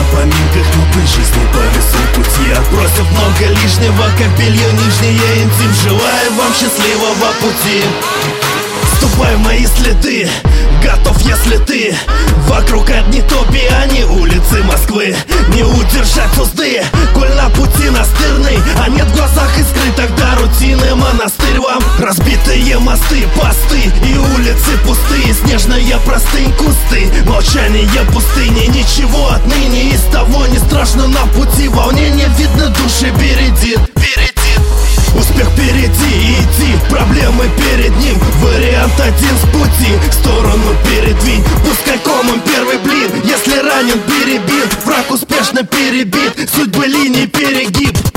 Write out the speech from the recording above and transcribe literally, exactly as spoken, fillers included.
поминках новой жизни повесил пути, отбросив много лишнего, как белье нижнее интим. Желаю вам счастливого пути. Ступай в мои следы, готов, если ты. Вокруг одни топи, а не улицы Москвы. Не удержать узды, коль на пути настырный, а нет в глазах искры, тогда рутины монастырь вам. Разбитые мосты, посты и улицы пустые, снежная простынь, кусты, молчание пустыни. Ничего отныне из того не страшно на пути. Волнение видно, души бередит, бередит. Успех впереди, идти, проблемы перед ним. Вариант один с пути, в сторону передвинь. Пускай комом первый блин, если ранен, перебит. Враг успешно перебит, судьбы линий перегиб.